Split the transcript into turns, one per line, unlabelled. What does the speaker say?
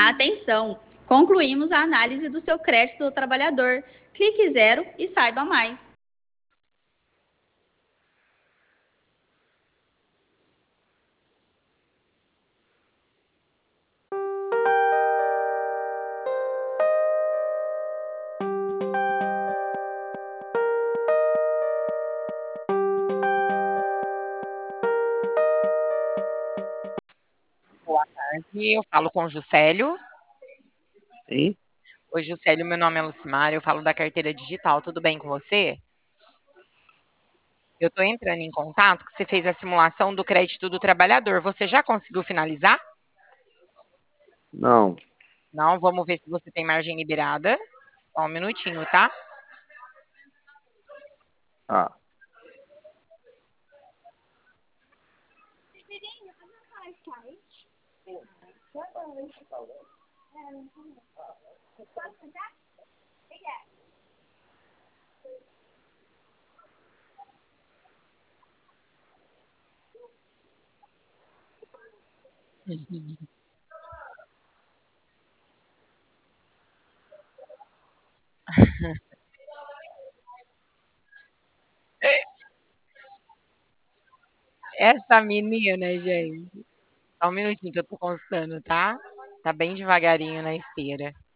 Atenção! Concluímos a análise do seu crédito do trabalhador. Clique zero e saiba mais.
Boa tarde, eu falo com o Juscelio.
Sim,
Oi, Juscelio, meu nome é Lucimar, eu falo da carteira digital, tudo bem com você? Eu estou entrando em contato que você fez a simulação do crédito do trabalhador. Você já conseguiu finalizar?
não,
Não, vamos ver se você tem margem liberada. Só um minutinho, tá?
ah,
Essa menina, gente. Só um minutinho que eu tô constando, tá? Tá bem devagarinho na esteira.